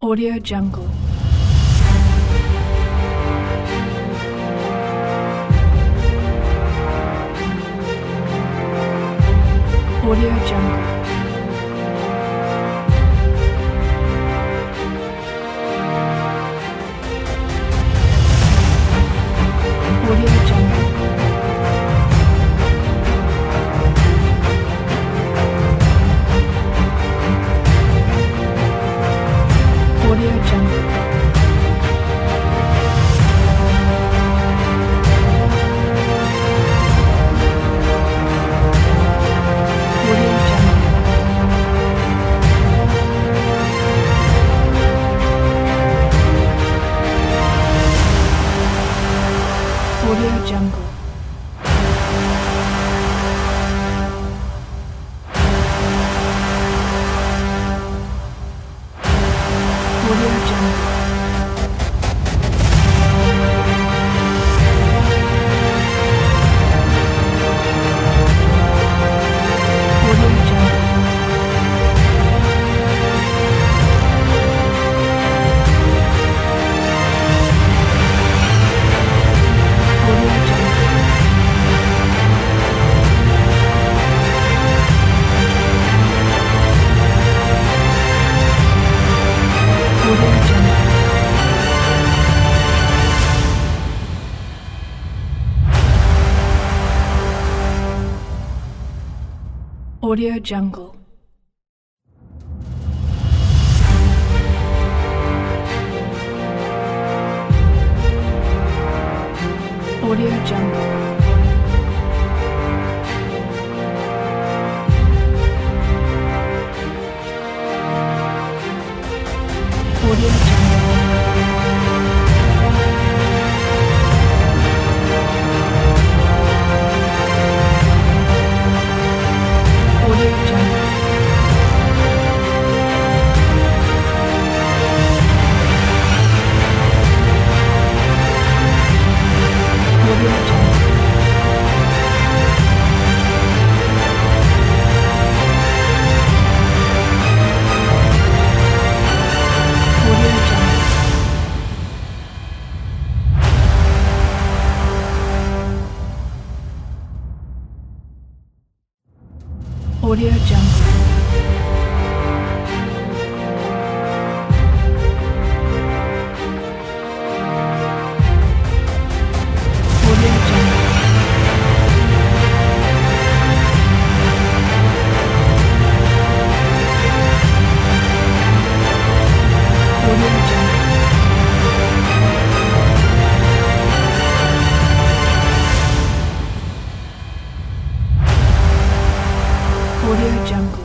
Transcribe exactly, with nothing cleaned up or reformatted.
Audio Jungle. Audio Jungle. Audio Jungle. Audio Jungle. Audio Jungle. Audio Jungle. Audio Jungle. Audio Jungle. Audio Jungle. Audio Jungle. Audio Jungle. Audio Jungle. Audio Audio Jungle. Audio Jungle. Audio Jungle. Audio Jungle.